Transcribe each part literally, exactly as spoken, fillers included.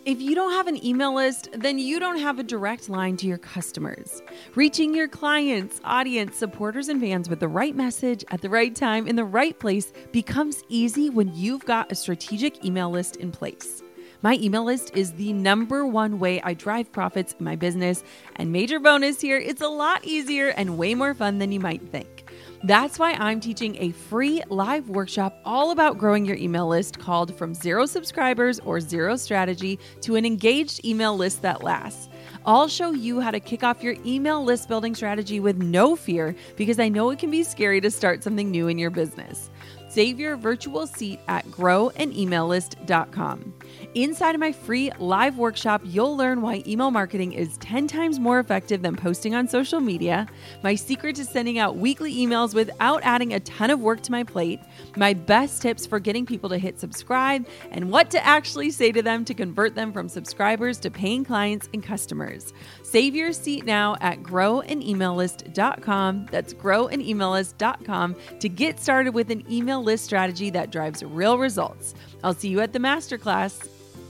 If you don't have an email list, then you don't have a direct line to your customers. Reaching your clients, audience, supporters, and fans with the right message at the right time in the right place becomes easy when you've got a strategic email list in place. My email list is the number one way I drive profits in my business, and major bonus here, it's a lot easier and way more fun than you might think. That's why I'm teaching a free live workshop all about growing your email list called From Zero Subscribers or Zero Strategy to an Engaged Email List That Lasts. I'll show you how to kick off your email list building strategy with no fear, because I know it can be scary to start something new in your business. Save your virtual seat at grow an email list dot com. Inside of my free live workshop, you'll learn why email marketing is ten times more effective than posting on social media, my secret to sending out weekly emails without adding a ton of work to my plate, my best tips for getting people to hit subscribe, and what to actually say to them to convert them from subscribers to paying clients and customers. Save your seat now at grow an email list dot com. That's grow an email list dot com to get started with an email list strategy that drives real results. I'll see you at the masterclass.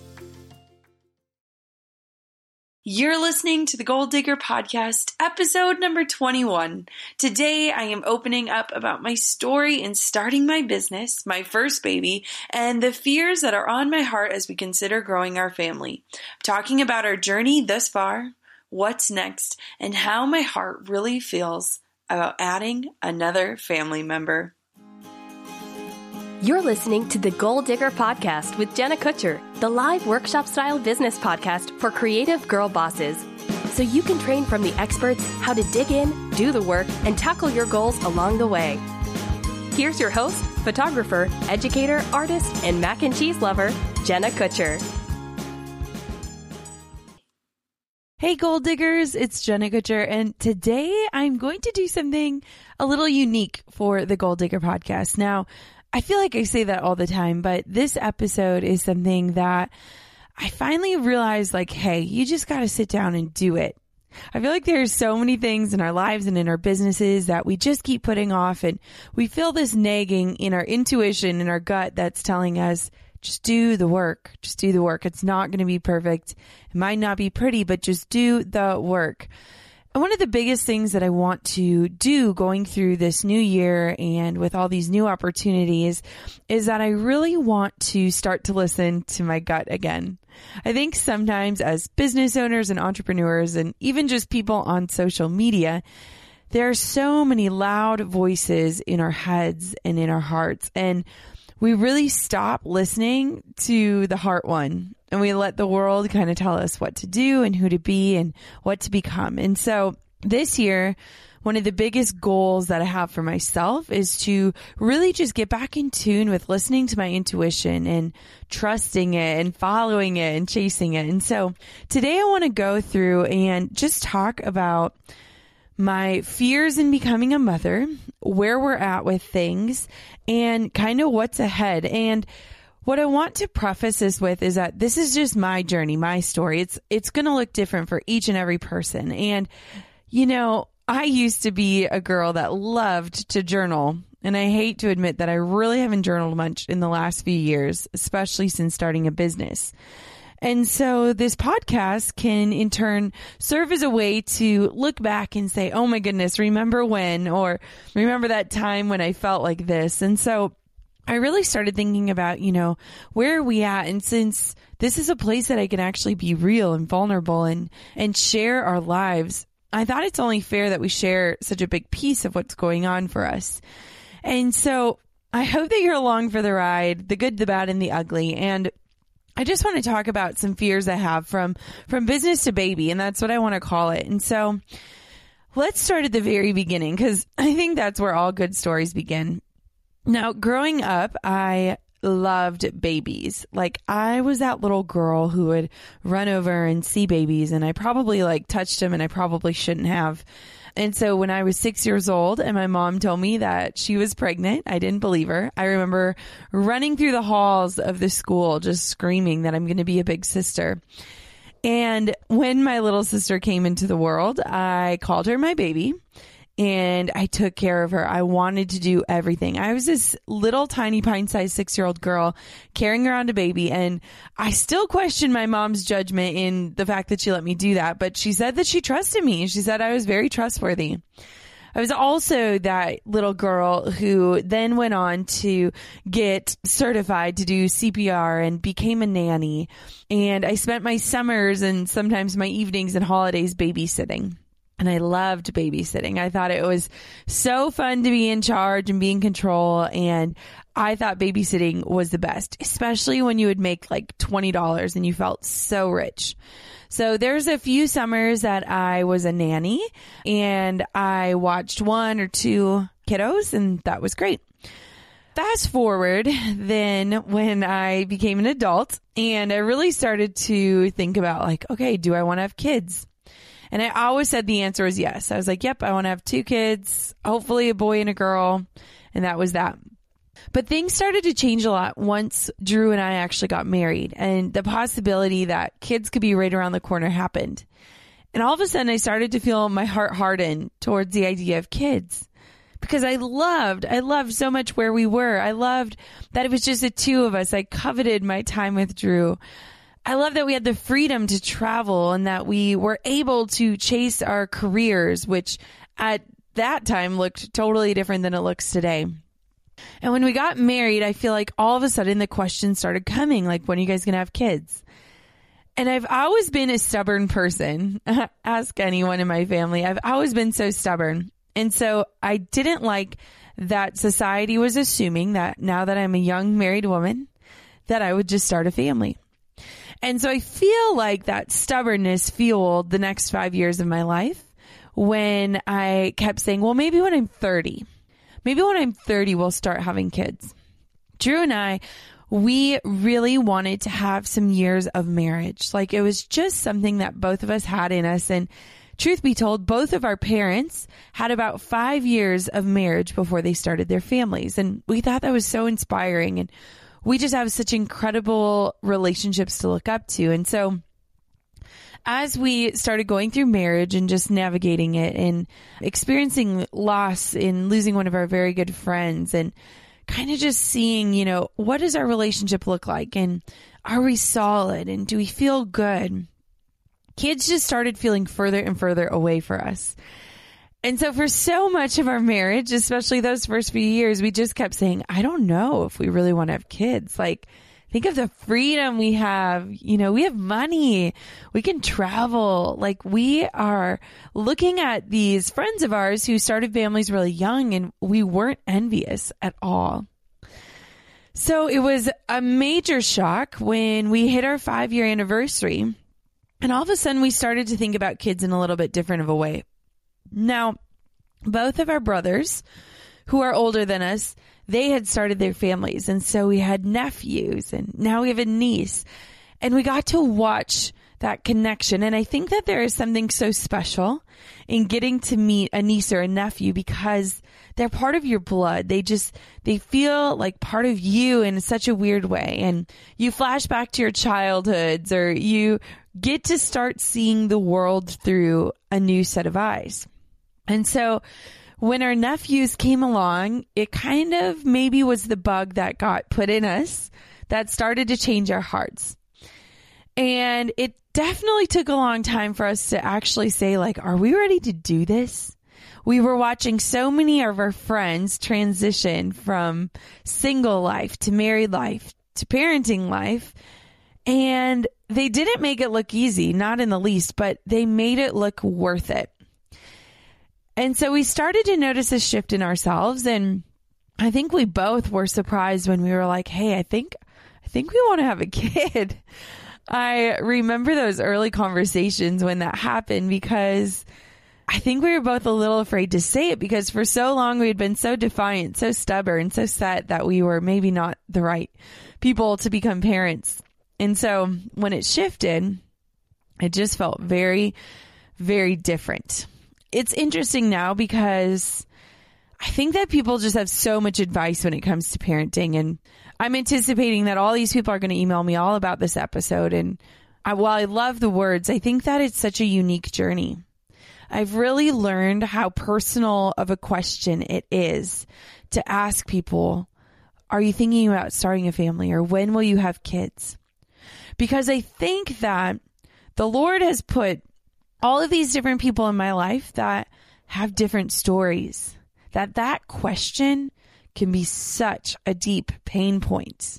You're listening to the Goal Digger Podcast, episode number twenty-one. Today, I am opening up about my story in starting my business, my first baby, and the fears that are on my heart as we consider growing our family. I'm talking about our journey thus far, what's next, and how my heart really feels about adding another family member. You're listening to the Goal Digger Podcast with Jenna Kutcher, the live workshop-style business podcast for creative girl bosses. So you can train from the experts how to dig in, do the work, and tackle your goals along the way. Here's your host, photographer, educator, artist, and mac and cheese lover, Jenna Kutcher. Hey Goal Diggers, it's Jenna Kutcher, and today I'm going to do something a little unique for the Goal Digger Podcast. Now, I feel like I say that all the time, but this episode is something that I finally realized, like, hey, you just got to sit down and do it. I feel like there's so many things in our lives and in our businesses that we just keep putting off, and we feel this nagging in our intuition, in our gut, that's telling us, just do the work. Just do the work. It's not going to be perfect. It might not be pretty, but just do the work. And one of the biggest things that I want to do going through this new year and with all these new opportunities is that I really want to start to listen to my gut again. I think sometimes as business owners and entrepreneurs and even just people on social media, there are so many loud voices in our heads and in our hearts, and we really stop listening to the heart one, and we let the world kind of tell us what to do and who to be and what to become. And so this year, one of the biggest goals that I have for myself is to really just get back in tune with listening to my intuition and trusting it and following it and chasing it. And so today I want to go through and just talk about my fears in becoming a mother, where we're at with things, and kind of what's ahead. And what I want to preface this with is that this is just my journey, my story. It's it's going to look different for each and every person. And, you know, I used to be a girl that loved to journal. And I hate to admit that I really haven't journaled much in the last few years, especially since starting a business. And so this podcast can in turn serve as a way to look back and say, oh my goodness, remember when, or remember that time when I felt like this. And so I really started thinking about, you know, where are we at? And since this is a place that I can actually be real and vulnerable and, and share our lives, I thought it's only fair that we share such a big piece of what's going on for us. And so I hope that you're along for the ride, the good, the bad, and the ugly. And I just want to talk about some fears I have from, from business to baby, and that's what I want to call it. And so let's start at the very beginning, because I think that's where all good stories begin. Now, growing up, I loved babies. Like, I was that little girl who would run over and see babies, and I probably like touched them, and I probably shouldn't have. And so when I was six years old and my mom told me that she was pregnant, I didn't believe her. I remember running through the halls of the school just screaming that I'm going to be a big sister. And when my little sister came into the world, I called her my baby. and I took care of her. I wanted to do everything. I was this little tiny pint-sized six-year-old girl carrying around a baby, and I still question my mom's judgment in the fact that she let me do that, but she said that she trusted me. She said I was very trustworthy. I was also that little girl who then went on to get certified to do C P R and became a nanny. And I spent my summers and sometimes my evenings and holidays babysitting. And I loved babysitting. I thought it was so fun to be in charge and be in control. And I thought babysitting was the best, especially when you would make like twenty dollars and you felt so rich. So there's a few summers that I was a nanny and I watched one or two kiddos, and that was great. Fast forward then when I became an adult and I really started to think about like, okay, do I want to have kids? And I always said the answer was yes. I was like, yep, I want to have two kids, hopefully a boy and a girl. And that was that. But things started to change a lot once Drew and I actually got married, and the possibility that kids could be right around the corner happened. And all of a sudden I started to feel my heart harden towards the idea of kids, because I loved, I loved so much where we were. I loved that it was just the two of us. I coveted my time with Drew. I love that we had the freedom to travel and that we were able to chase our careers, which at that time looked totally different than it looks today. And when we got married, I feel like all of a sudden the questions started coming, like, when are you guys going to have kids? And I've always been a stubborn person. Ask anyone in my family. I've always been so stubborn. And so I didn't like that society was assuming that now that I'm a young married woman, that I would just start a family. And so I feel like that stubbornness fueled the next five years of my life when I kept saying, well, maybe when I'm thirty. Maybe when I'm thirty, we'll start having kids. Drew and I, we really wanted to have some years of marriage. Like, it was just something that both of us had in us. And truth be told, both of our parents had about five years of marriage before they started their families. And we thought that was so inspiring. And we just have such incredible relationships to look up to. And so as we started going through marriage and just navigating it and experiencing loss in losing one of our very good friends and kind of just seeing, you know, what does our relationship look like? And are we solid? And do we feel good? Kids just started feeling further and further away for us. And so for so much of our marriage, especially those first few years, we just kept saying, I don't know if we really want to have kids. Like, think of the freedom we have. You know, we have money. We can travel. Like, we are looking at these friends of ours who started families really young, and we weren't envious at all. So it was a major shock when we hit our five-year anniversary, and all of a sudden we started to think about kids in a little bit different of a way. Now, both of our brothers, who are older than us, they had started their families. And so we had nephews, and now we have a niece, and we got to watch that connection. And I think that there is something so special in getting to meet a niece or a nephew because they're part of your blood. They just, they feel like part of you in such a weird way. And you flash back to your childhoods, or you get to start seeing the world through a new set of eyes. And so when our nephews came along, it kind of maybe was the bug that got put in us that started to change our hearts. And it definitely took a long time for us to actually say, like, are we ready to do this? We were watching so many of our friends transition from single life to married life to parenting life. And they didn't make it look easy, not in the least, but they made it look worth it. And so we started to notice a shift in ourselves. And I think we both were surprised when we were like, hey, I think, I think we want to have a kid. I remember those early conversations when that happened, because I think we were both a little afraid to say it, because for so long we had been so defiant, so stubborn, so set that we were maybe not the right people to become parents. And so when it shifted, it just felt very, very different. It's interesting now because I think that people just have so much advice when it comes to parenting. And I'm anticipating that all these people are going to email me all about this episode. And I, while I love the words, I think that it's such a unique journey. I've really learned how personal of a question it is to ask people, are you thinking about starting a family, or when will you have kids? Because I think that the Lord has put all of these different people in my life that have different stories, that that question can be such a deep pain point.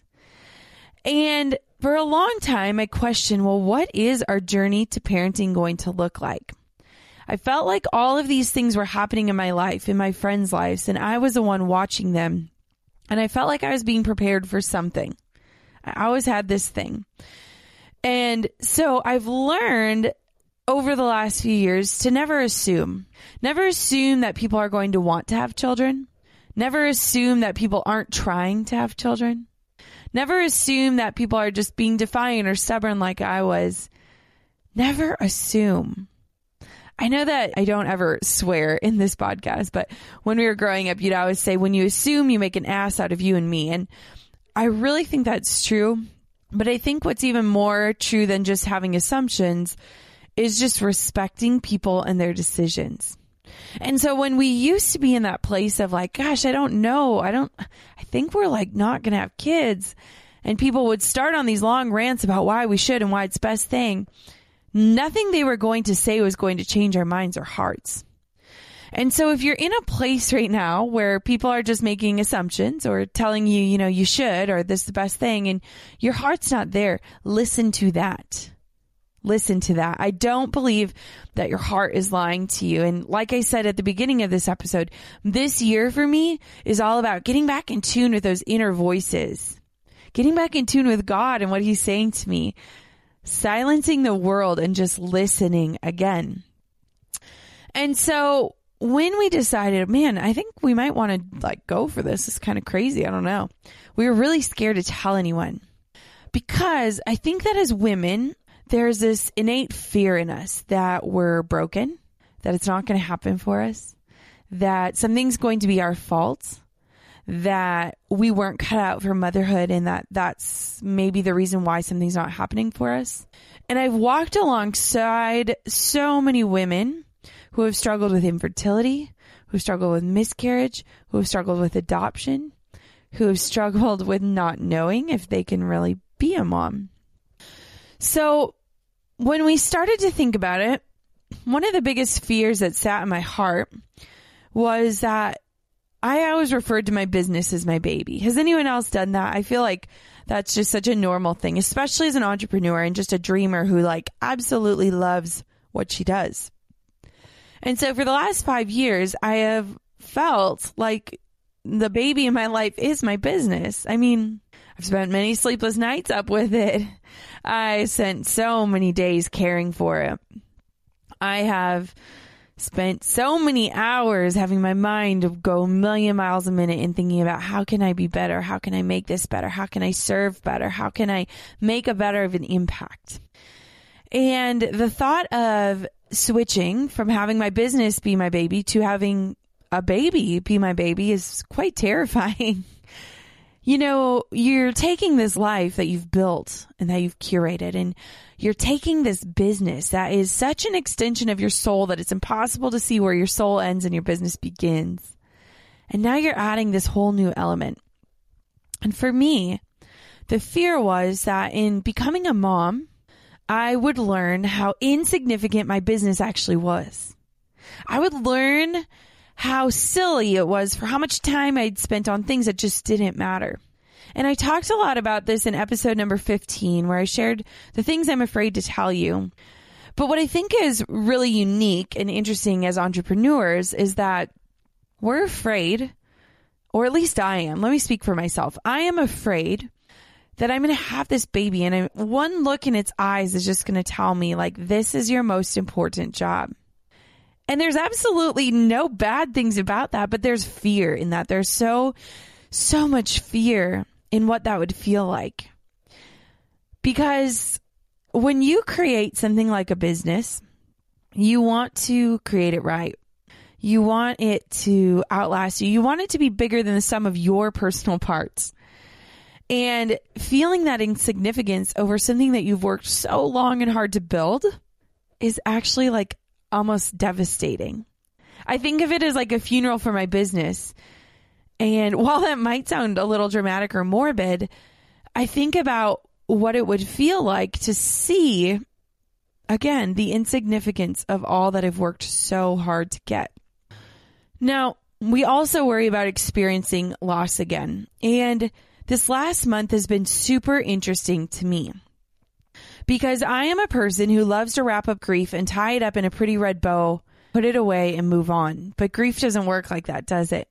And for a long time, I questioned, well, what is our journey to parenting going to look like? I felt like all of these things were happening in my life, in my friends' lives, and I was the one watching them. And I felt like I was being prepared for something. I always had this thing. And so I've learned over the last few years to never assume. Never assume that people are going to want to have children. Never assume that people aren't trying to have children. Never assume that people are just being defiant or stubborn like I was. Never assume. I know that I don't ever swear in this podcast, but when we were growing up, you'd always say, when you assume, you make an ass out of you and me. And I really think that's true. But I think what's even more true than just having assumptions is just respecting people and their decisions. And so when we used to be in that place of like, gosh, I don't know, I don't, I think we're like not going to have kids. And people would start on these long rants about why we should and why it's best thing. Nothing they were going to say was going to change our minds or hearts. And so if you're in a place right now where people are just making assumptions or telling you, you know, you should, or this is the best thing, and your heart's not there, listen to that. Listen to that. I don't believe that your heart is lying to you. And like I said at the beginning of this episode, this year for me is all about getting back in tune with those inner voices, getting back in tune with God and what he's saying to me, silencing the world and just listening again. And so when we decided, man, I think we might want to like go for this. It's kind of crazy. I don't know. We were really scared to tell anyone because I think that as women, there's this innate fear in us that we're broken, that it's not going to happen for us, that something's going to be our fault, that we weren't cut out for motherhood, and that that's maybe the reason why something's not happening for us. And I've walked alongside so many women who have struggled with infertility, who struggle with miscarriage, who have struggled with adoption, who have struggled with not knowing if they can really be a mom. So when we started to think about it, one of the biggest fears that sat in my heart was that I always referred to my business as my baby. Has anyone else done that? I feel like that's just such a normal thing, especially as an entrepreneur and just a dreamer who like absolutely loves what she does. And so for the last five years, I have felt like the baby in my life is my business. I mean, I've spent many sleepless nights up with it. I spent so many days caring for it. I have spent so many hours having my mind go a million miles a minute and thinking about how can I be better? How can I make this better? How can I serve better? How can I make a better of an impact? And the thought of switching from having my business be my baby to having a baby be my baby is quite terrifying. You know, you're taking this life that you've built and that you've curated, and you're taking this business that is such an extension of your soul that it's impossible to see where your soul ends and your business begins. And now you're adding this whole new element. And for me, the fear was that in becoming a mom, I would learn how insignificant my business actually was. I would learn how silly it was for how much time I'd spent on things that just didn't matter. And I talked a lot about this in episode number fifteen, where I shared the things I'm afraid to tell you. But what I think is really unique and interesting as entrepreneurs is that we're afraid, or at least I am. Let me speak for myself. I am afraid that I'm going to have this baby, and I, one look in its eyes is just going to tell me, like, this is your most important job. And there's absolutely no bad things about that, but there's fear in that. There's so, so much fear in what that would feel like. Because when you create something like a business, you want to create it right. You want it to outlast you. You want it to be bigger than the sum of your personal parts. And feeling that insignificance over something that you've worked so long and hard to build is actually like almost devastating. I think of it as like a funeral for my business. And while that might sound a little dramatic or morbid, I think about what it would feel like to see, again, the insignificance of all that I've worked so hard to get. Now, we also worry about experiencing loss again. And this last month has been super interesting to me because I am a person who loves to wrap up grief and tie it up in a pretty red bow, put it away and move on. But grief doesn't work like that, does it?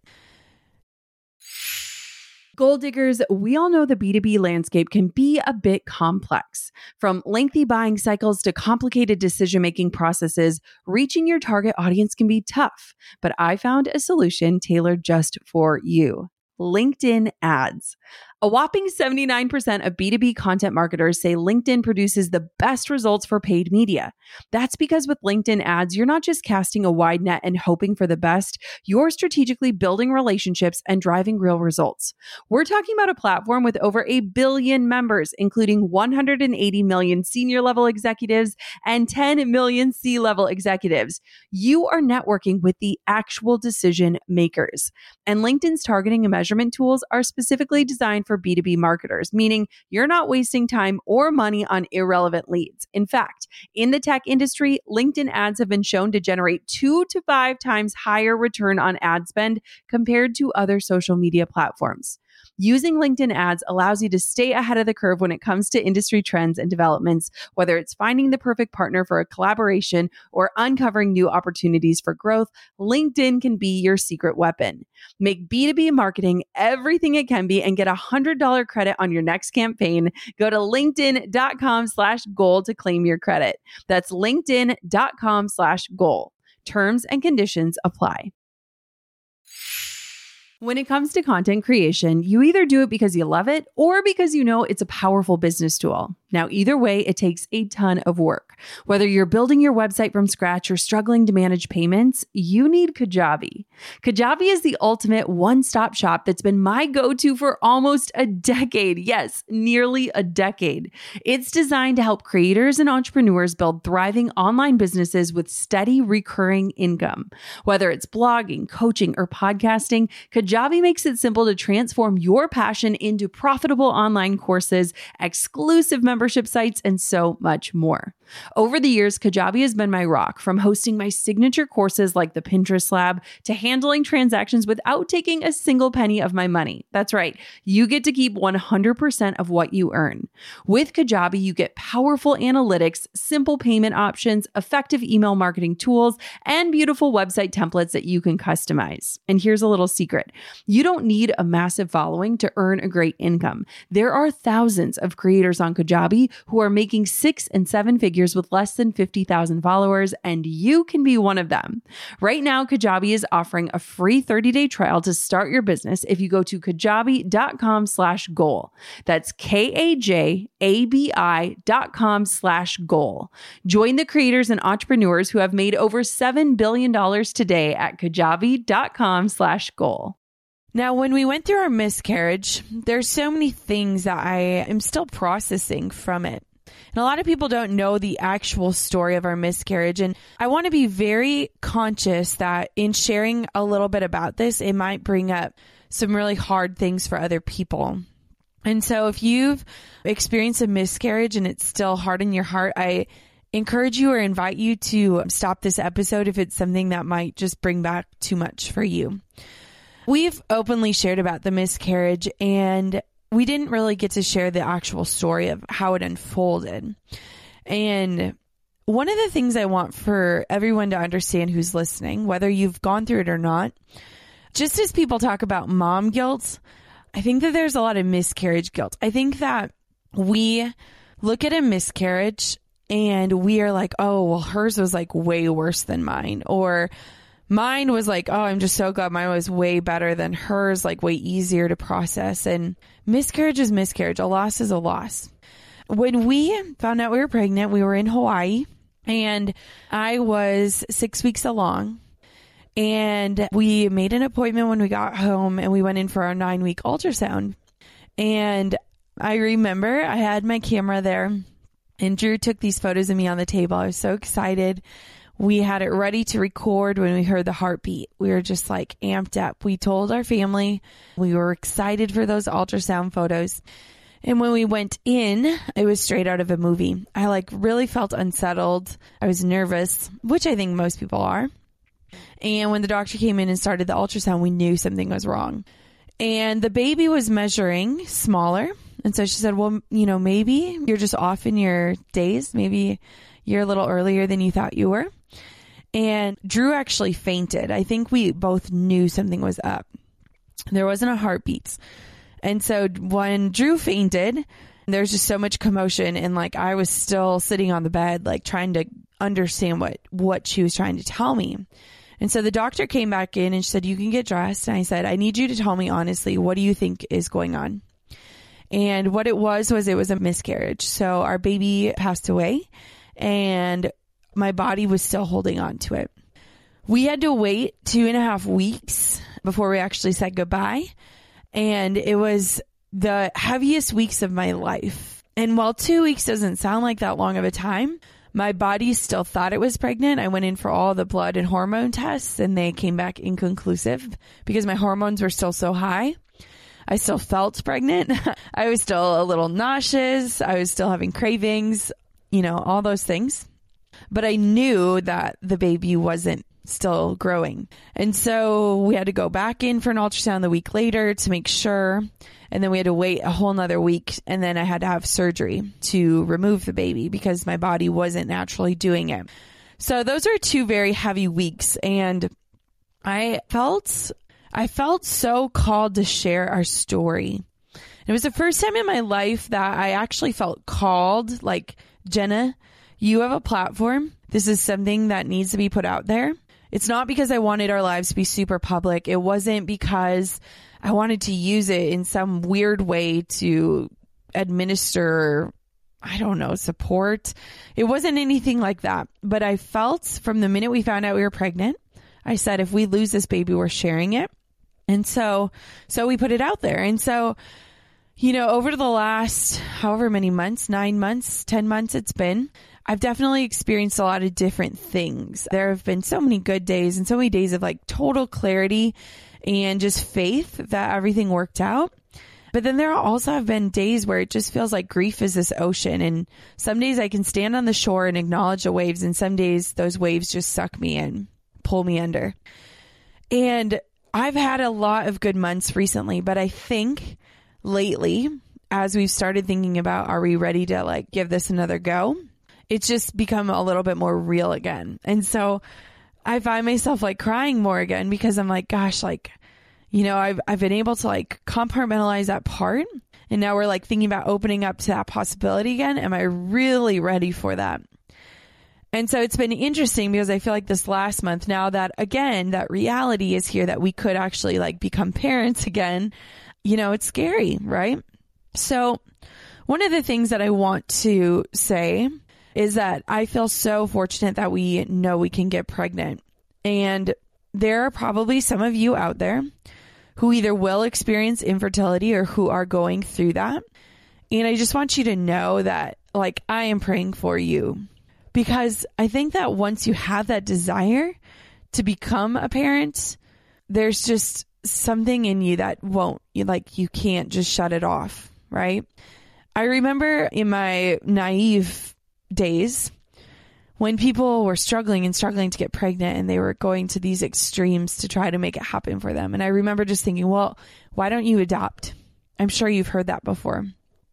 Goal diggers, we all know the B two B landscape can be a bit complex. From lengthy buying cycles to complicated decision-making processes, reaching your target audience can be tough. But I found a solution tailored just for you: LinkedIn ads. A whopping seventy-nine percent of B two B content marketers say LinkedIn produces the best results for paid media. That's because with LinkedIn ads, you're not just casting a wide net and hoping for the best, you're strategically building relationships and driving real results. We're talking about a platform with over a billion members, including one hundred eighty million senior level executives and ten million C-level executives. You are networking with the actual decision makers. And LinkedIn's targeting and measurement tools are specifically designed for B two B marketers, meaning you're not wasting time or money on irrelevant leads. In fact, in the tech industry, LinkedIn ads have been shown to generate two to five times higher return on ad spend compared to other social media platforms. Using LinkedIn ads allows you to stay ahead of the curve when it comes to industry trends and developments, whether it's finding the perfect partner for a collaboration or uncovering new opportunities for growth. LinkedIn can be your secret weapon. Make B two B marketing everything it can be and get a one hundred dollars credit on your next campaign. Go to linkedin.com slash goal to claim your credit. That's linkedin.com slash goal. Terms and conditions apply. When it comes to content creation, you either do it because you love it or because you know it's a powerful business tool. Now, either way, it takes a ton of work. Whether you're building your website from scratch or struggling to manage payments, you need Kajabi. Kajabi is the ultimate one-stop shop that's been my go-to for almost a decade. Yes, nearly a decade. It's designed to help creators and entrepreneurs build thriving online businesses with steady recurring income. Whether it's blogging, coaching, or podcasting, Kajabi makes it simple to transform your passion into profitable online courses, exclusive membership sites, and so much more. Over the years, Kajabi has been my rock, from hosting my signature courses like the Pinterest Lab to handling transactions without taking a single penny of my money. That's right. You get to keep one hundred percent of what you earn. With Kajabi, you get powerful analytics, simple payment options, effective email marketing tools, and beautiful website templates that you can customize. And here's a little secret. You don't need a massive following to earn a great income. There are thousands of creators on Kajabi who are making six and seven figures with less than fifty thousand followers, and you can be one of them. Right now, Kajabi is offering a free thirty-day trial to start your business if you go to kajabi.com slash goal. That's K-A-J-A-B-I dot com slash goal. Join the creators and entrepreneurs who have made over seven billion dollars today at kajabi.com slash goal. Now, when we went through our miscarriage, there's so many things that I am still processing from it. And a lot of people don't know the actual story of our miscarriage. And I want to be very conscious that in sharing a little bit about this, it might bring up some really hard things for other people. And so if you've experienced a miscarriage and it's still hard in your heart, I encourage you or invite you to stop this episode if it's something that might just bring back too much for you. We've openly shared about the miscarriage, and we didn't really get to share the actual story of how it unfolded. And one of the things I want for everyone to understand who's listening, whether you've gone through it or not, just as people talk about mom guilt, I think that there's a lot of miscarriage guilt. I think that we look at a miscarriage and we are like, oh, well, hers was like way worse than mine. Or mine was like, oh, I'm just so glad mine was way better than hers, like way easier to process. And miscarriage is miscarriage. A loss is a loss. When we found out we were pregnant, we were in Hawaii and I was six weeks along. And we made an appointment when we got home and we went in for our nine week ultrasound. And I remember I had my camera there and Drew took these photos of me on the table. I was so excited. We had it ready to record when we heard the heartbeat. We were just like amped up. We told our family. We were excited for those ultrasound photos. And when we went in, it was straight out of a movie. I like really felt unsettled. I was nervous, which I think most people are. And when the doctor came in and started the ultrasound, we knew something was wrong. And the baby was measuring smaller. And so she said, well, you know, maybe you're just off in your days. Maybe you're a little earlier than you thought you were. And Drew actually fainted. I think we both knew something was up. There wasn't a heartbeat. And so when Drew fainted, there's just so much commotion. And like, I was still sitting on the bed, like trying to understand what, what she was trying to tell me. And so the doctor came back in and she said, you can get dressed. And I said, I need you to tell me honestly, what do you think is going on? And what it was, was it was a miscarriage. So our baby passed away and my body was still holding on to it. We had to wait two and a half weeks before we actually said goodbye. And it was the heaviest weeks of my life. And while two weeks doesn't sound like that long of a time, my body still thought it was pregnant. I went in for all the blood and hormone tests and they came back inconclusive because my hormones were still so high. I still felt pregnant. I was still a little nauseous. I was still having cravings, you know, all those things. But I knew that the baby wasn't still growing. And so we had to go back in for an ultrasound the week later to make sure. And then we had to wait a whole nother week. And then I had to have surgery to remove the baby because my body wasn't naturally doing it. So those are two very heavy weeks. And I felt, I felt so called to share our story. It was the first time in my life that I actually felt called, like, Jenna, you have a platform. This is something that needs to be put out there. It's not because I wanted our lives to be super public. It wasn't because I wanted to use it in some weird way to administer, I don't know, support. It wasn't anything like that. But I felt from the minute we found out we were pregnant, I said, if we lose this baby, we're sharing it. And so, so we put it out there. And so, you know, over the last however many months, nine months, ten months it's been, I've definitely experienced a lot of different things. There have been so many good days and so many days of like total clarity and just faith that everything worked out. But then there also have been days where it just feels like grief is this ocean. And some days I can stand on the shore and acknowledge the waves. And some days those waves just suck me in, pull me under. And I've had a lot of good months recently, but I think lately, as we've started thinking about, are we ready to like give this another go? It's just become a little bit more real again. And so I find myself like crying more again because I'm like, gosh, like, you know, I've, I've been able to like compartmentalize that part. And now we're like thinking about opening up to that possibility again. Am I really ready for that? And so it's been interesting because I feel like this last month now that again, that reality is here that we could actually like become parents again. You know, it's scary, right? So one of the things that I want to say is that I feel so fortunate that we know we can get pregnant. And there are probably some of you out there who either will experience infertility or who are going through that. And I just want you to know that, like, I am praying for you because I think that once you have that desire to become a parent, there's just something in you that won't, you like, you can't just shut it off, right? I remember in my naive days when people were struggling and struggling to get pregnant and they were going to these extremes to try to make it happen for them. And I remember just thinking, well, why don't you adopt? I'm sure you've heard that before.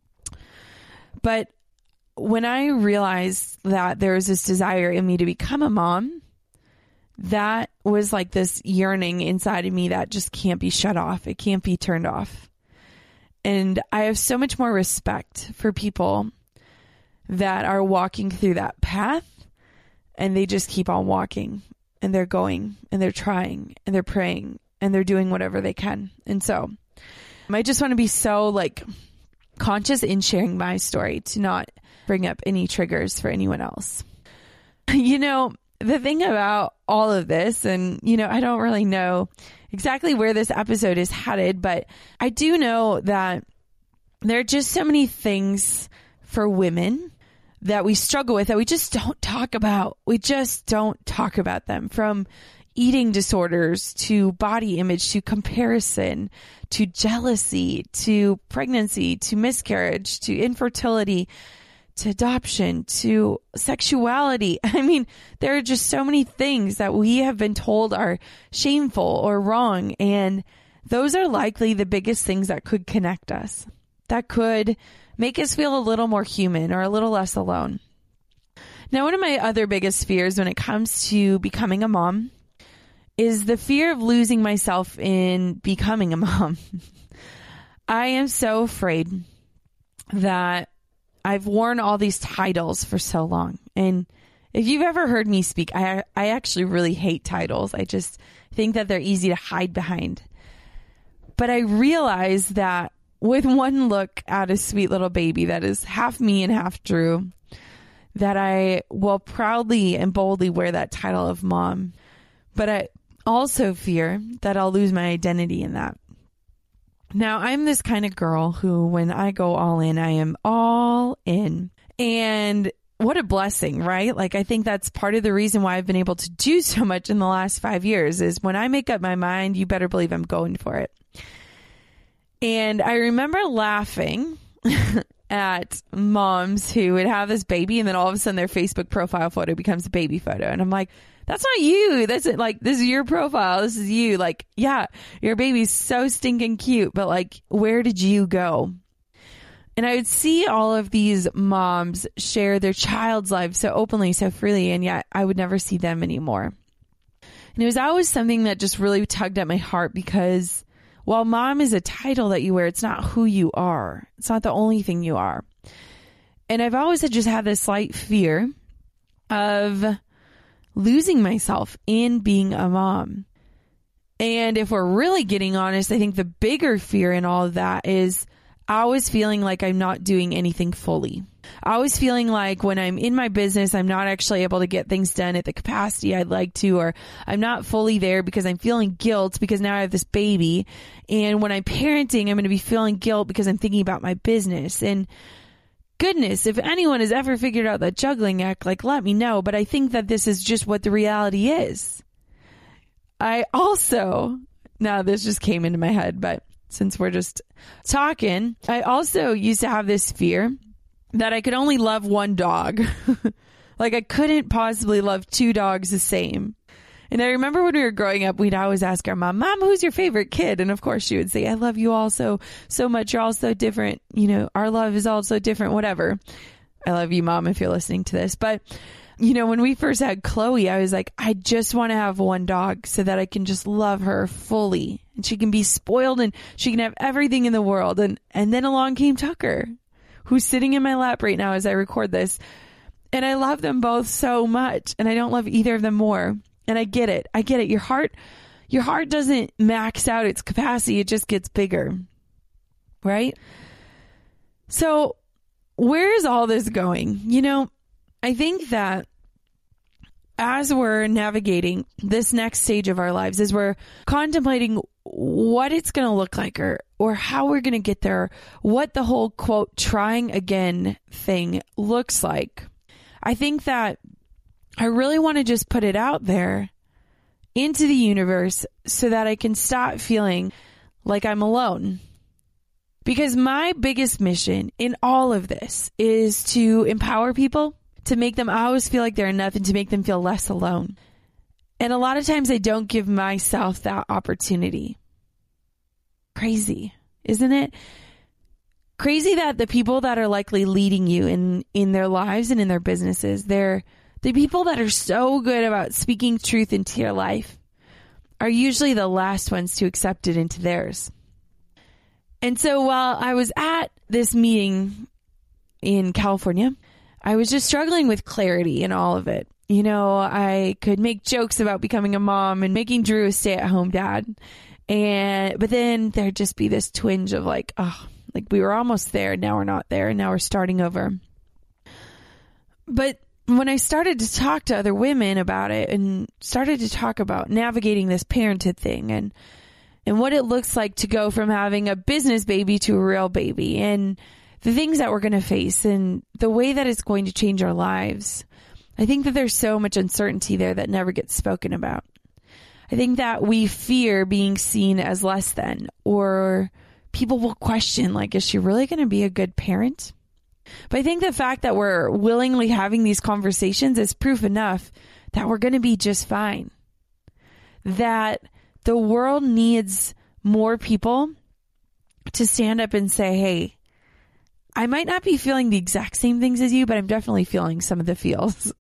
But when I realized that there was this desire in me to become a mom, that was like this yearning inside of me that just can't be shut off. It can't be turned off. And I have so much more respect for people that are walking through that path and they just keep on walking and they're going and they're trying and they're praying and they're doing whatever they can. And so I just want to be so like conscious in sharing my story to not bring up any triggers for anyone else. You know, the thing about all of this, and, you know, I don't really know exactly where this episode is headed, but I do know that there are just so many things for women that we struggle with that we just don't talk about. We just don't talk about them, from eating disorders to body image to comparison to jealousy to pregnancy to miscarriage to infertility to adoption to sexuality. I mean, there are just so many things that we have been told are shameful or wrong. And those are likely the biggest things that could connect us, that could make us feel a little more human or a little less alone. Now, one of my other biggest fears when it comes to becoming a mom is the fear of losing myself in becoming a mom. I am so afraid that I've worn all these titles for so long. And if you've ever heard me speak, I I actually really hate titles. I just think that they're easy to hide behind. But I realize that with one look at a sweet little baby that is half me and half Drew, that I will proudly and boldly wear that title of mom. But I also fear that I'll lose my identity in that. Now, I'm this kind of girl who, when I go all in, I am all in. And what a blessing, right? Like, I think that's part of the reason why I've been able to do so much in the last five years is when I make up my mind, you better believe I'm going for it. And I remember laughing at moms who would have this baby and then all of a sudden their Facebook profile photo becomes a baby photo. And I'm like, that's not you. That's it. Like, this is your profile. This is you. Like, yeah, your baby's so stinking cute, but like, where did you go? And I would see all of these moms share their child's life so openly, so freely, and yet I would never see them anymore. And it was always something that just really tugged at my heart, because while mom is a title that you wear, it's not who you are. It's not the only thing you are. And I've always just had this slight fear of losing myself in being a mom. And if we're really getting honest, I think the bigger fear in all of that is always feeling like I'm not doing anything fully. Always feeling like when I'm in my business, I'm not actually able to get things done at the capacity I'd like to, or I'm not fully there because I'm feeling guilt because now I have this baby. And when I'm parenting, I'm going to be feeling guilt because I'm thinking about my business. And goodness, if anyone has ever figured out that juggling act, like, let me know. But I think that this is just what the reality is. I also, now this just came into my head, but since we're just talking, I also used to have this fear that I could only love one dog. Like, I couldn't possibly love two dogs the same. And I remember when we were growing up, we'd always ask our mom, Mom, who's your favorite kid? And of course she would say, I love you all so, so much. You're all so different. You know, our love is all so different, whatever. I love you, Mom, if you're listening to this. But, you know, when we first had Chloe, I was like, I just want to have one dog so that I can just love her fully. And she can be spoiled and she can have everything in the world. And, and then along came Tucker, who's sitting in my lap right now as I record this. And I love them both so much. And I don't love either of them more. And I get it. I get it. Your heart, your heart doesn't max out its capacity. It just gets bigger. Right? So where is all this going? You know, I think that as we're navigating this next stage of our lives, as we're contemplating what it's going to look like, or, or how we're going to get there, what the whole quote, trying again thing looks like, I think that I really want to just put it out there into the universe so that I can stop feeling like I'm alone. Because my biggest mission in all of this is to empower people, to make them always feel like they're enough, and to make them feel less alone. And a lot of times I don't give myself that opportunity. Crazy, isn't it? Crazy that the people that are likely leading you in, in their lives and in their businesses, they're the people that are so good about speaking truth into your life are usually the last ones to accept it into theirs. And so while I was at this meeting in California, I was just struggling with clarity in all of it. You know, I could make jokes about becoming a mom and making Drew a stay-at-home dad. And, but then there'd just be this twinge of like, oh, like we were almost there. Now we're not there. And now we're starting over. But when I started to talk to other women about it and started to talk about navigating this parenthood thing and, and what it looks like to go from having a business baby to a real baby, and the things that we're going to face and the way that it's going to change our lives. I think that there's so much uncertainty there that never gets spoken about. I think that we fear being seen as less than, or people will question, like, is she really going to be a good parent? But I think the fact that we're willingly having these conversations is proof enough that we're going to be just fine. That the world needs more people to stand up and say, hey, I might not be feeling the exact same things as you, but I'm definitely feeling some of the feels.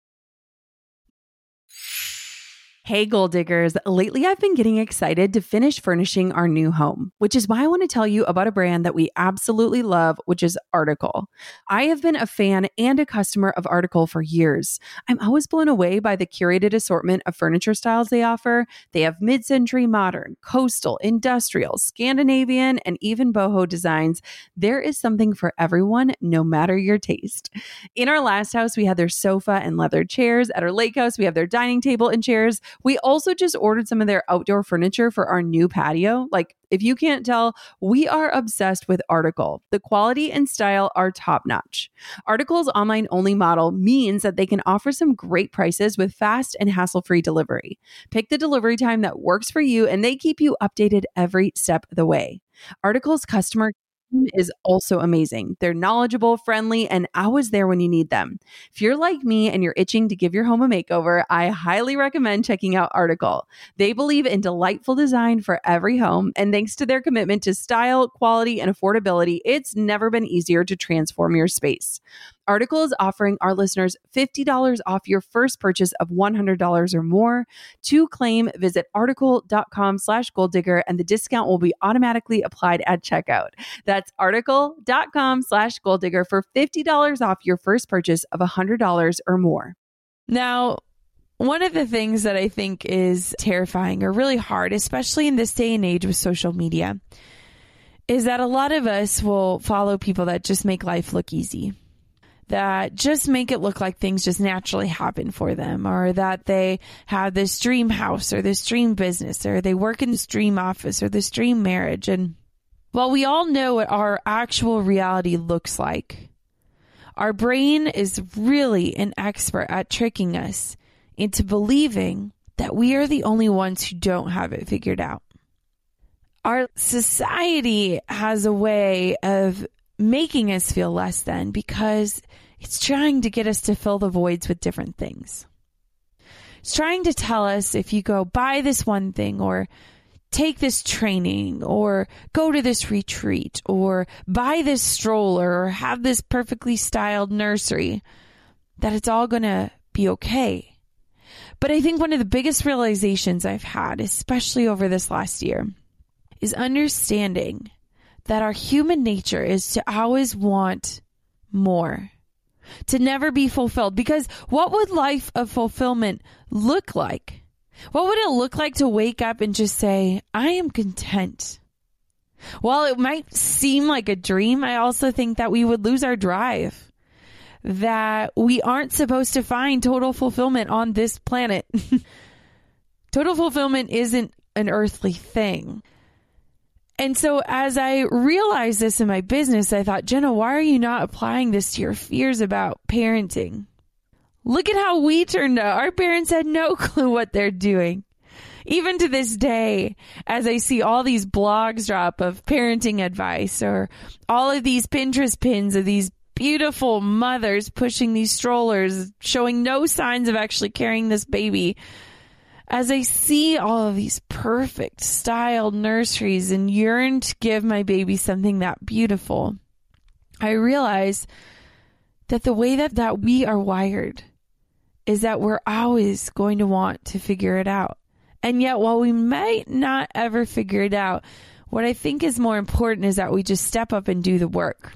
Hey, goal diggers. Lately, I've been getting excited to finish furnishing our new home, which is why I want to tell you about a brand that we absolutely love, which is Article. I have been a fan and a customer of Article for years. I'm always blown away by the curated assortment of furniture styles they offer. They have mid-century modern, coastal, industrial, Scandinavian, and even boho designs. There is something for everyone, no matter your taste. In our last house, we had their sofa and leather chairs. At our lake house, we have their dining table and chairs. We also just ordered some of their outdoor furniture for our new patio. Like, if you can't tell, we are obsessed with Article. The quality and style are top notch. Article's online only model means that they can offer some great prices with fast and hassle-free delivery. Pick the delivery time that works for you, and they keep you updated every step of the way. Article's customer is also amazing. They're knowledgeable, friendly, and always there when you need them. If you're like me and you're itching to give your home a makeover, I highly recommend checking out Article. They believe in delightful design for every home, and thanks to their commitment to style, quality, and affordability, it's never been easier to transform your space. Article is offering our listeners fifty dollars off your first purchase of one hundred dollars or more. To claim, visit article.com slash goal digger, and the discount will be automatically applied at checkout. That's article.com slash goal digger for fifty dollars off your first purchase of one hundred dollars or more. Now, one of the things that I think is terrifying or really hard, especially in this day and age with social media, is that a lot of us will follow people that just make life look easy, that just make it look like things just naturally happen for them, or that they have this dream house or this dream business, or they work in this dream office or this dream marriage. And while we all know what our actual reality looks like, our brain is really an expert at tricking us into believing that we are the only ones who don't have it figured out. Our society has a way of making us feel less than because it's trying to get us to fill the voids with different things. It's trying to tell us if you go buy this one thing, or take this training, or go to this retreat, or buy this stroller, or have this perfectly styled nursery, that it's all going to be okay. But I think one of the biggest realizations I've had, especially over this last year, is understanding that our human nature is to always want more, to never be fulfilled. Because what would life of fulfillment look like? What would it look like to wake up and just say, I am content? While it might seem like a dream, I also think that we would lose our drive, that we aren't supposed to find total fulfillment on this planet. Total fulfillment isn't an earthly thing. And so as I realized this in my business, I thought, Jenna, why are you not applying this to your fears about parenting? Look at how we turned out. Our parents had no clue what they're doing. Even to this day, as I see all these blogs drop of parenting advice, or all of these Pinterest pins of these beautiful mothers pushing these strollers, showing no signs of actually carrying this baby, as I see all of these perfect styled nurseries and yearn to give my baby something that beautiful, I realize that the way that, that we are wired is that we're always going to want to figure it out. And yet, while we might not ever figure it out, what I think is more important is that we just step up and do the work.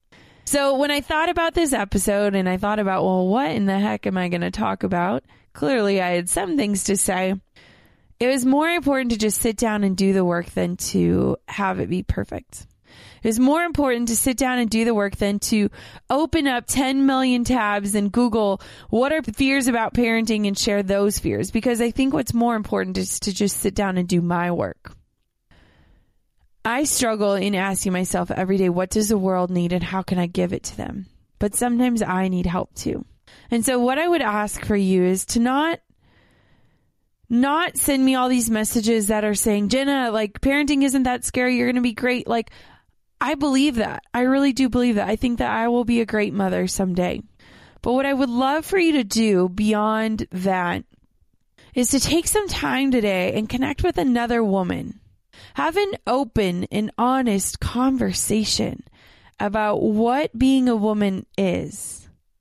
So when I thought about this episode and I thought about, well, what in the heck am I going to talk about? Clearly, I had some things to say. It was more important to just sit down and do the work than to have it be perfect. It was more important to sit down and do the work than to open up ten million tabs and Google what are fears about parenting and share those fears. Because I think what's more important is to just sit down and do my work. I struggle in asking myself every day, what does the world need and how can I give it to them? But sometimes I need help too. And so what I would ask for you is to not Not send me all these messages that are saying, Jenna, like, parenting isn't that scary. You're going to be great. Like, I believe that. I really do believe that. I think that I will be a great mother someday. But what I would love for you to do beyond that is to take some time today and connect with another woman. Have an open and honest conversation about what being a woman is.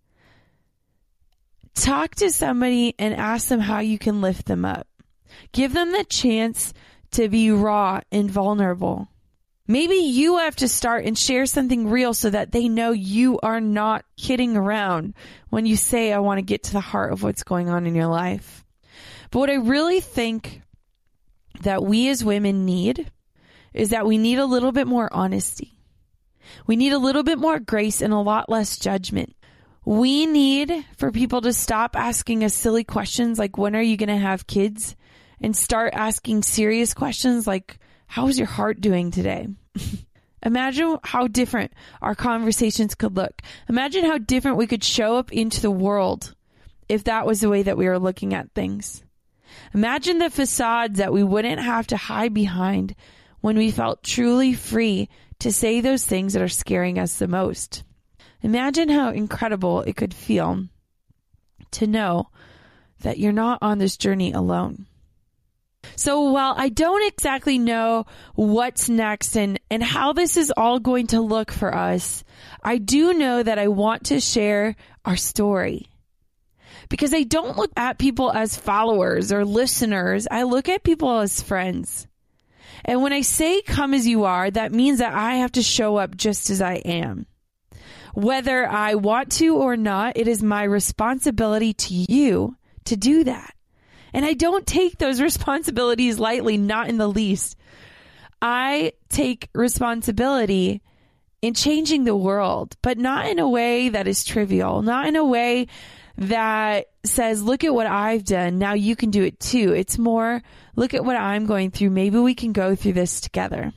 Talk to somebody and ask them how you can lift them up. Give them the chance to be raw and vulnerable. Maybe you have to start and share something real so that they know you are not kidding around when you say, I want to get to the heart of what's going on in your life. But what I really think that we as women need is that we need a little bit more honesty. We need a little bit more grace and a lot less judgment. We need for people to stop asking us silly questions like, when are you going to have kids? And start asking serious questions like, how's your heart doing today? Imagine how different our conversations could look. Imagine how different we could show up into the world if that was the way that we were looking at things. Imagine the facades that we wouldn't have to hide behind when we felt truly free to say those things that are scaring us the most. Imagine how incredible it could feel to know that you're not on this journey alone. So while I don't exactly know what's next and, and how this is all going to look for us, I do know that I want to share our story. Because I don't look at people as followers or listeners. I look at people as friends. And when I say come as you are, that means that I have to show up just as I am. Whether I want to or not, it is my responsibility to you to do that. And I don't take those responsibilities lightly, not in the least. I take responsibility in changing the world, but not in a way that is trivial, not in a way that says, look at what I've done, now you can do it too. It's more, look at what I'm going through. Maybe we can go through this together.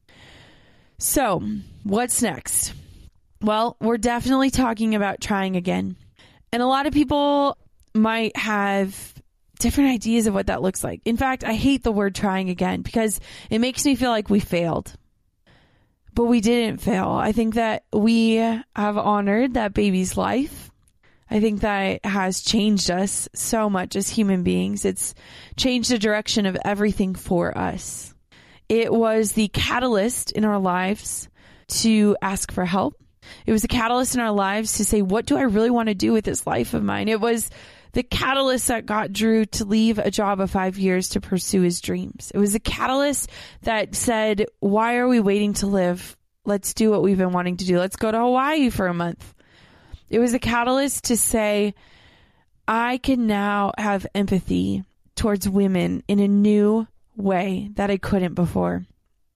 So, what's next? Well, we're definitely talking about trying again. And a lot of people might have different ideas of what that looks like. In fact, I hate the word trying again because it makes me feel like we failed. But we didn't fail. I think that we have honored that baby's life. I think that it has changed us so much as human beings. It's changed the direction of everything for us. It was the catalyst in our lives to ask for help. It was a catalyst in our lives to say, what do I really want to do with this life of mine? It was the catalyst that got Drew to leave a job of five years to pursue his dreams. It was the catalyst that said, why are we waiting to live? Let's do what we've been wanting to do. Let's go to Hawaii for a month. It was a catalyst to say, I can now have empathy towards women in a new way that I couldn't before.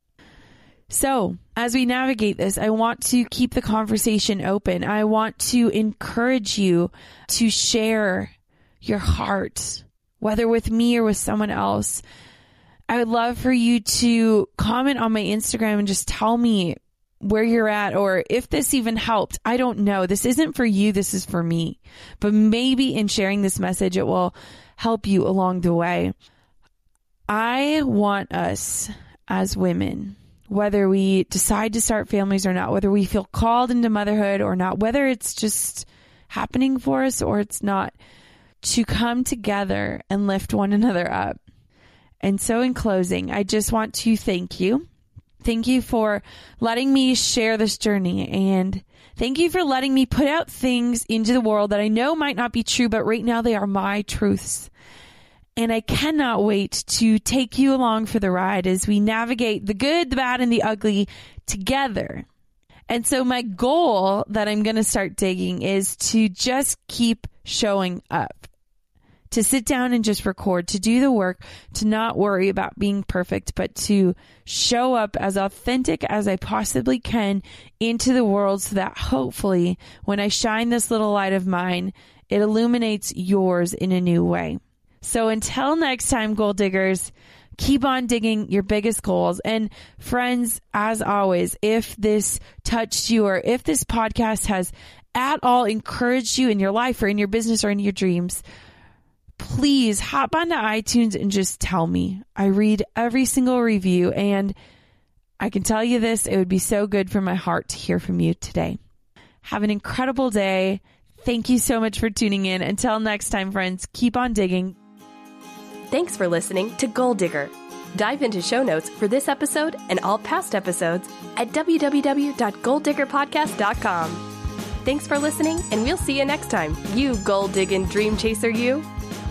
So, as we navigate this, I want to keep the conversation open. I want to encourage you to share your heart, whether with me or with someone else. I would love for you to comment on my Instagram and just tell me where you're at, or if this even helped. I don't know. This isn't for you. This is for me. But maybe in sharing this message, it will help you along the way. I want us as women, whether we decide to start families or not, whether we feel called into motherhood or not, whether it's just happening for us or it's not, to come together and lift one another up. And so in closing, I just want to thank you. Thank you for letting me share this journey, and thank you for letting me put out things into the world that I know might not be true, but right now they are my truths. And I cannot wait to take you along for the ride as we navigate the good, the bad, and the ugly together. And so my goal that I'm going to start digging is to just keep showing up, to sit down and just record, to do the work, to not worry about being perfect, but to show up as authentic as I possibly can into the world so that hopefully when I shine this little light of mine, it illuminates yours in a new way. So until next time, goal diggers, keep on digging your biggest goals. And friends, as always, if this touched you or if this podcast has at all encouraged you in your life or in your business or in your dreams, please hop onto iTunes and just tell me. I read every single review, and I can tell you this, it would be so good for my heart to hear from you today. Have an incredible day. Thank you so much for tuning in. Until next time, friends, keep on digging. Thanks for listening to Goal Digger. Dive into show notes for this episode and all past episodes at w w w dot goal digger podcast dot com. Thanks for listening, and we'll see you next time, you goal-digging dream chaser you.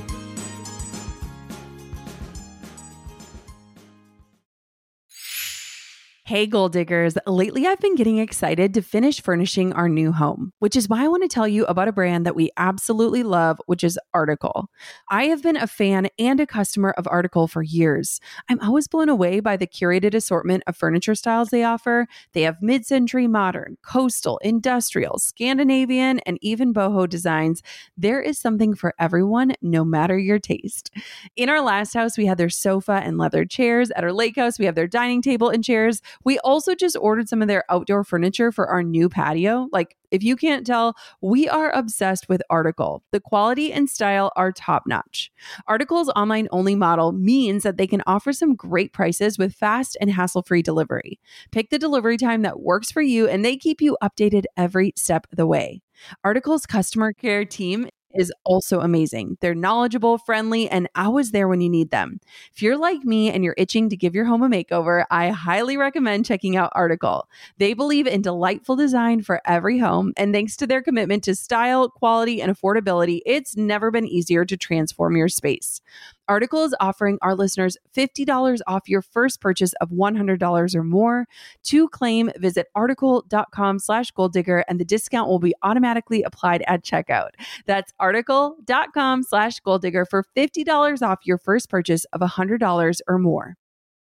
Hey, Goal Diggers. Lately, I've been getting excited to finish furnishing our new home, which is why I want to tell you about a brand that we absolutely love, which is Article. I have been a fan and a customer of Article for years. I'm always blown away by the curated assortment of furniture styles they offer. They have mid-century modern, coastal, industrial, Scandinavian, and even boho designs. There is something for everyone, no matter your taste. In our last house, we had their sofa and leather chairs. At our lake house, we have their dining table and chairs. We also just ordered some of their outdoor furniture for our new patio. Like, if you can't tell, we are obsessed with Article. The quality and style are top-notch. Article's online-only model means that they can offer some great prices with fast and hassle-free delivery. Pick the delivery time that works for you, and they keep you updated every step of the way. Article's customer care team is also amazing. They're knowledgeable, friendly, and always there when you need them. If you're like me and you're itching to give your home a makeover, I highly recommend checking out Article. They believe in delightful design for every home, and thanks to their commitment to style, quality, and affordability, it's never been easier to transform your space. Article is offering our listeners fifty dollars off your first purchase of one hundred dollars or more. To claim, visit article.com slash goal digger, and the discount will be automatically applied at checkout. That's article.com slash goal digger for fifty dollars off your first purchase of one hundred dollars or more.